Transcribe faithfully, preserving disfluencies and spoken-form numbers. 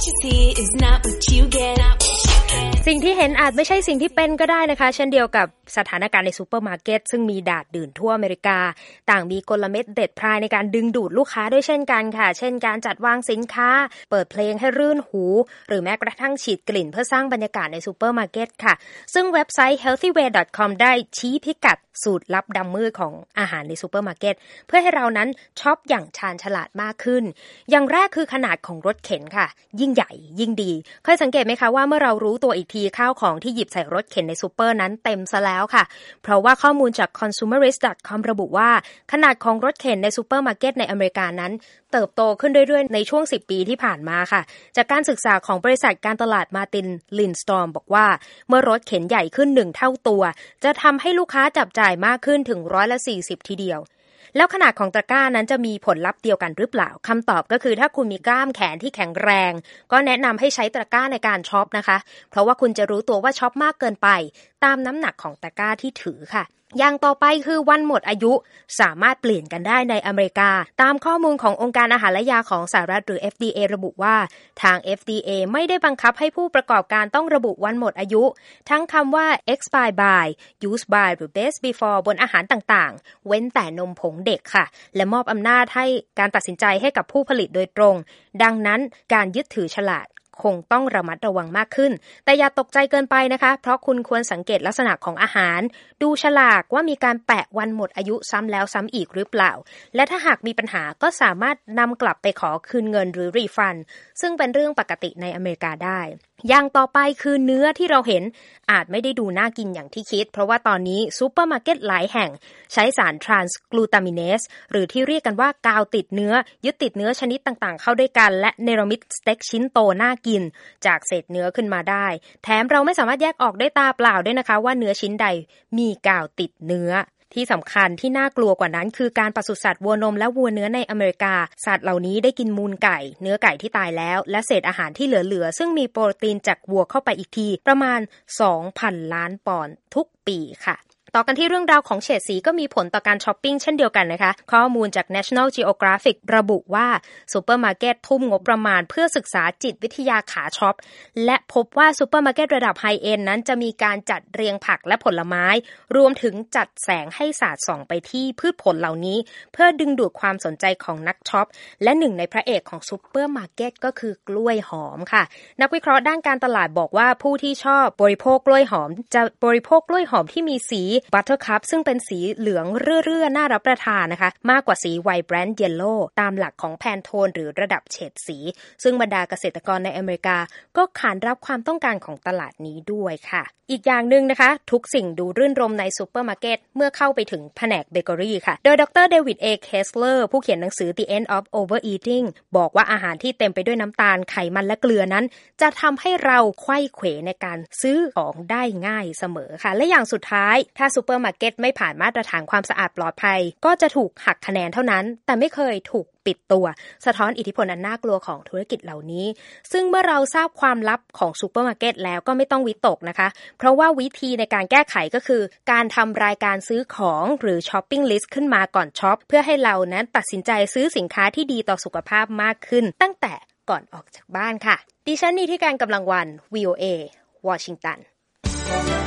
you see is not what you get สิ่งที่เห็นอาจไม่ใช่สิ่งที่เป็นก็ได้นะคะเช่นเดียวกับสถานการณ์ในซูเปอร์มาร์เก็ตซึ่งมีดาดดื่นทั่วอเมริกาต่างมีกลเม็ดเด็ดพรายในการดึงดูดลูกค้าด้วยเช่นกันค่ะเช่นการจัดวางสินค้าเปิดเพลงให้รื่นหูหรือแม้กระทั่งฉีดกลิ่นเพื่อสร้างบรรยากาศในซูเปอร์มาร์เก็ตค่ะซึ่งเว็บไซต์ เฮลตี้เวย์ ดอท คอม ได้ชี้พิกัดสูตรลับดำมืดของอาหารในซูเปอร์มาร์เก็ตเพื่อให้เรานั้นช็อปอย่างชาญฉลาดมากขึ้นอย่างแรกคือขนาดของรถเข็นค่ะยิ่งใหญ่ยิ่งดีเคยสังเกตไหมคะว่าเมื่อเรารู้ตัวอีกทีข้าวของที่หยิบใส่รถเข็นในซูเปอร์นั้นเต็มซะแล้วค่ะเพราะว่าข้อมูลจาก คอน ซูเมอริสต์ ดอท คอม ระบุว่าขนาดของรถเข็นในซูเปอร์มาร์เก็ตในอเมริกานั้นเติบโตขึ้นเรื่อยๆในช่วงสิบปีที่ผ่านมาค่ะจากการศึกษาของบริษัทการตลาดมาร์ตินลินสตอร์มบอกว่าเมื่อรถเข็นใหญ่ขึ้นหนึ่งเท่าตัวจะทำให้ลูกค้าจับจ่ายมากขึ้นถึงร้อยละสี่สิบทีเดียวแล้วขนาดของตะกร้านั้นจะมีผลลัพธ์เดียวกันหรือเปล่าคำตอบก็คือถ้าคุณมีกล้ามแขนที่แข็งแรงก็แนะนำให้ใช้ตะกร้าในการช็อปนะคะเพราะว่าคุณจะรู้ตัวว่าช็อปมากเกินไปตามน้ำหนักของตะกร้าที่ถือค่ะอย่างต่อไปคือวันหมดอายุสามารถเปลี่ยนกันได้ในอเมริกาตามข้อมูลขององค์การอาหารและยาของสหรัฐหรือ เอฟ ดี เอ ระบุว่าทาง เอฟ ดี เอ ไม่ได้บังคับให้ผู้ประกอบการต้องระบุวันหมดอายุทั้งคำว่า expire by use by หรือ best before บนอาหารต่างๆเว้นแต่นมผงเด็กค่ะและมอบอำนาจให้การตัดสินใจให้กับผู้ผลิตโดยตรงดังนั้นการยึดถือฉลากคงต้องระมัดระวังมากขึ้นแต่อย่าตกใจเกินไปนะคะเพราะคุณควรสังเกตลักษณะของอาหารดูฉลากว่ามีการแปะวันหมดอายุซ้ำแล้วซ้ำอีกหรือเปล่าและถ้าหากมีปัญหาก็สามารถนำกลับไปขอคืนเงินหรือรีฟันซึ่งเป็นเรื่องปกติในอเมริกาได้อย่างต่อไปคือเนื้อที่เราเห็นอาจไม่ได้ดูน่ากินอย่างที่คิดเพราะว่าตอนนี้ซูเปอร์มาร์เก็ตหลายแห่งใช้สารทรานส์กลูตามิเนสหรือที่เรียกกันว่ากาวติดเนื้อยึดติดเนื้อชนิดต่างๆเข้าด้วยกันและเนรมิตสเต็กชิ้นโตน่ากินจากเศษเนื้อขึ้นมาได้แถมเราไม่สามารถแยกออกได้ตาเปล่าด้วยนะคะว่าเนื้อชิ้นใดมีกาวติดเนื้อที่สำคัญที่น่ากลัวกว่านั้นคือการปศุสัตว์วัวนมและวัวเนื้อในอเมริกาสัตว์เหล่านี้ได้กินมูลไก่เนื้อไก่ที่ตายแล้วและเศษอาหารที่เหลือๆซึ่งมีโปรตีนจากวัวเข้าไปอีกทีประมาณ สองพัน ล้านปอนด์ทุกปีค่ะต่อกันที่เรื่องราวของเฉดสีก็มีผลต่อการช้อปปิ้งเช่นเดียวกันนะคะข้อมูลจาก National Geographic ระบุว่าซูเปอร์มาร์เก็ตทุ่มงบประมาณเพื่อศึกษาจิตวิทยาขาช็อปและพบว่าซูเปอร์มาร์เก็ตระดับไฮเอนด์นั้นจะมีการจัดเรียงผักและผลไม้รวมถึงจัดแสงให้สาดส่องไปที่พืชผลเหล่านี้เพื่อดึงดูดความสนใจของนักช็อปและหนึ่งในพระเอกของซูเปอร์มาร์เก็ตก็คือกล้วยหอมค่ะนักวิเคราะห์ด้านการตลาดบอกว่าผู้ที่ชอบบริโภคกล้วยหอมจะบริโภคกล้วยหอมที่มีสีบัตเตอร์คัพซึ่งเป็นสีเหลืองเรื่อๆน่ารับประทานนะคะมากกว่าสีไวท์แบรนด์เยลโล่ตามหลักของแพนโทนหรือระดับเฉดสีซึ่งบรรดาเกษตรกรในอเมริกาก็ขานรับความต้องการของตลาดนี้ด้วยค่ะอีกอย่างนึงนะคะทุกสิ่งดูรื่นรมในซูเปอร์มาร์เก็ตเมื่อเข้าไปถึงแผนกเบเกอรี่ค่ะโดยดร. เดวิด เอ เคสเลอร์ผู้เขียนหนังสือ The End of Overeating บอกว่าอาหารที่เต็มไปด้วยน้ำตาลไขมันและเกลือนั้นจะทำให้เราไขว้เขวในการซื้อของได้ง่ายเสมอค่ะและอย่างสุดท้ายถ้าซูเปอร์มาร์เก็ตไม่ผ่านมาตรฐานความสะอาดปลอดภัยก็จะถูกหักคะแนนเท่านั้นแต่ไม่เคยถูกปิดตัวสะท้อนอิทธิพลอันน่ากลัวของธุรกิจเหล่านี้ซึ่งเมื่อเราทราบความลับของซูเปอร์มาร์เก็ตแล้วก็ไม่ต้องวิตกนะคะเพราะว่าวิธีในการแก้ไขก็คือการทำรายการซื้อของหรือช้อปปิ้งลิสต์ขึ้นมาก่อนช็อปเพื่อให้เรานั้นตัดสินใจซื้อสินค้าที่ดีต่อสุขภาพมากขึ้นตั้งแต่ก่อนออกจากบ้านค่ะดิฉันนีที่การกำลังวัน วี โอ เอ วอชิงตัน